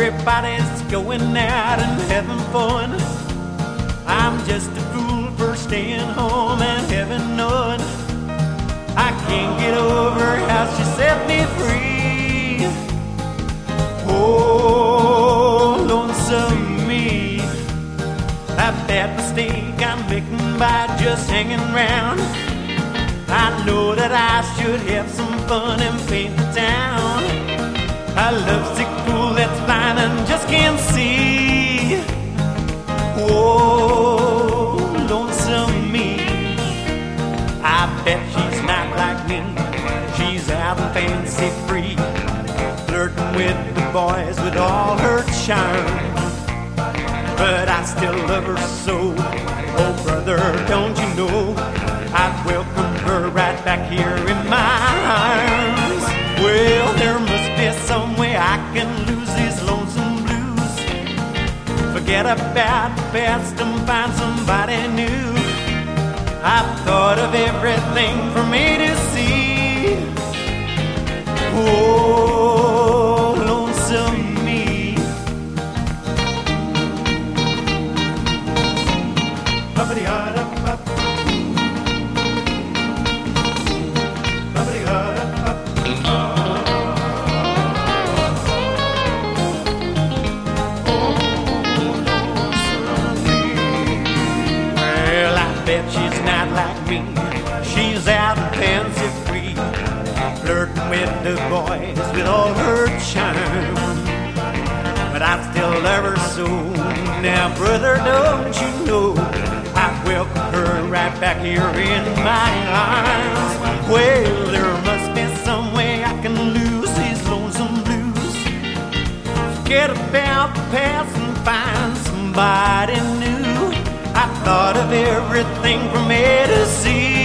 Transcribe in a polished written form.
everybody's going out and having fun. I'm just a fool for staying home and having none. I can't get over how she set me free. Oh, lonesome me. That bad mistake I'm making by just hanging around. I know that I should have some fun and paint the town. A lovesick fool that's blind and just can't see. Oh, lonesome me. I bet she's not like me. She's out and fancy free, flirting with the boys with all her charm. But I still love her so. Oh, brother, don't you know I'd welcome her right back here in my arms. Well, there must be some way I can lose these lonesome blues. Forget about the past and find somebody new. I've thought of everything from A to Z. Oh, lonesome me. Well, I bet she's not like me. She's out and fancy free, flirting with the boys with all her charm. But I still love her so. Now, brother, don't you know I'd welcome her right back here in my arms. Well, there must be some way I can lose these lonesome blues. Forget about the past and find somebody new. I thought of everything from A to Z.